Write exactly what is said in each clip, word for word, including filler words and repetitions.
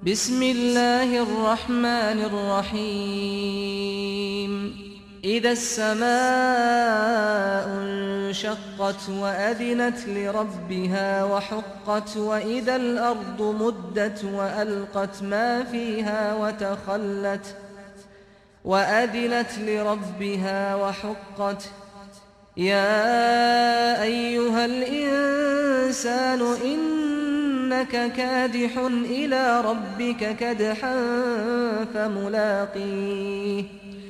بسم الله الرحمن الرحيم إذا السماء انشقت وأذنت لربها وحقت وإذا الأرض مدت وألقت ما فيها وتخلت وأذنت لربها وحقت يا أيها الإنسان إنك كادح إلى ربك كدحا فملاقيه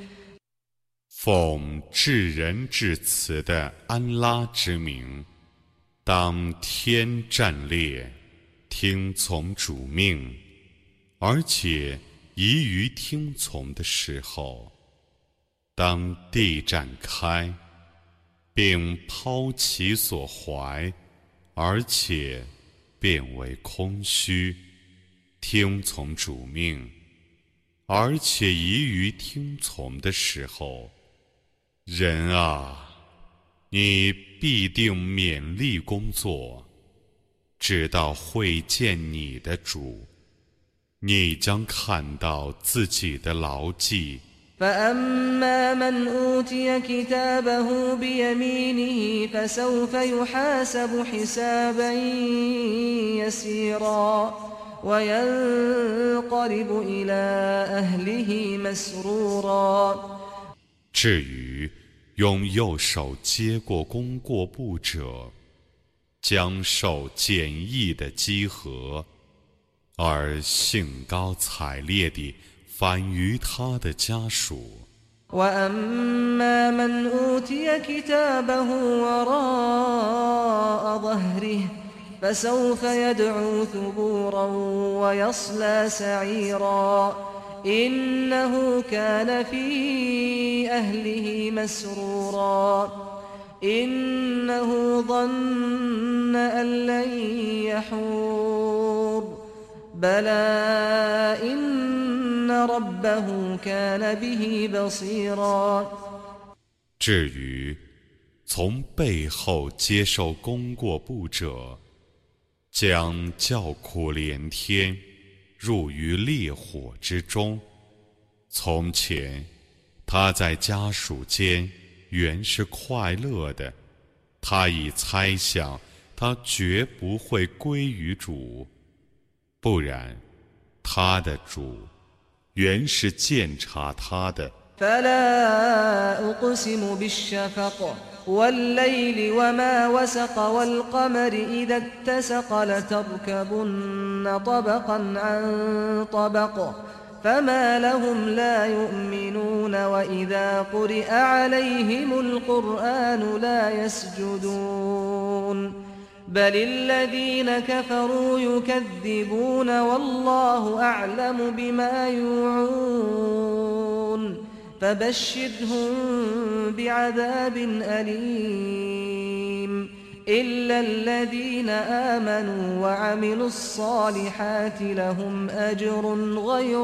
奉至仁至慈的安拉之名，当天战列，听从主命，而且宜于听从的时候，当地展开，并抛其所怀，而且变为空虚，听从主命，而且宜于听从的时候，人啊，你必定勉力工作，直到会见你的主，你将看到自己的牢记。 فأما من أوتي كتابه بيمينه فسوف يحاسب حسابا يسيرا وينقلب إلى أهله مسرورا。 至于用右手接过功过簿者，将受简易的稽核，而兴高采烈地返于他的家属。 وأما من أوتي كتابه وراء ظهره فسوف يدعو ثبورا ويصلى سعيرا إنه كان في أهله مسرورا إنه ظن أن لن يحور بلى إن ربه كان به بصيرا。 至于从背后接受功过簿者，将叫苦连天，入于烈火之中。从前，他在家属间原是快乐的，他已猜想他绝不会归于主，不然，他的主原是鉴察他的。 فلا أقسم بالشفق والليل وما وسق والقمر إذا اتسق لتركبن طبقا عن طبق فما لهم لا يؤمنون وإذا قرئ عليهم القرآن لا يسجدون بل الذين كفروا يكذبون والله أعلم بما يوعون فبشرهم بعذاب أليم إلا الذين آمنوا وعملوا الصالحات لهم أجر غير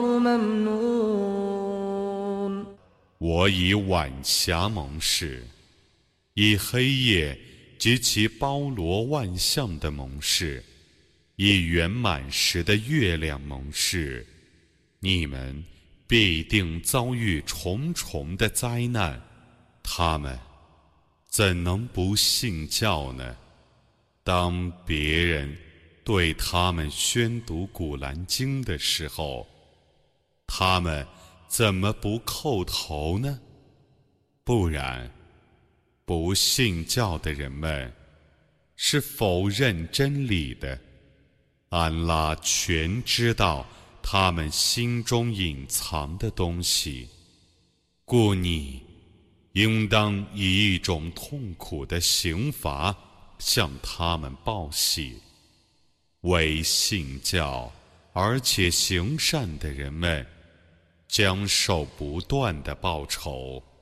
ممنون。 我以晚霞蒙示，以黑夜及其包罗万象的蒙示，以圆满时的月亮蒙示，你们必定遭遇重重的灾难，他们怎能不信教呢？当别人对他们宣读古兰经的时候，他们怎么不叩头呢？不然，不信教的人们是否认真理的。安拉全知道他们心中隐藏的东西，故你应当以一种痛苦的刑罚向他们报喜。为信教而且行善的人们将受不断的报酬。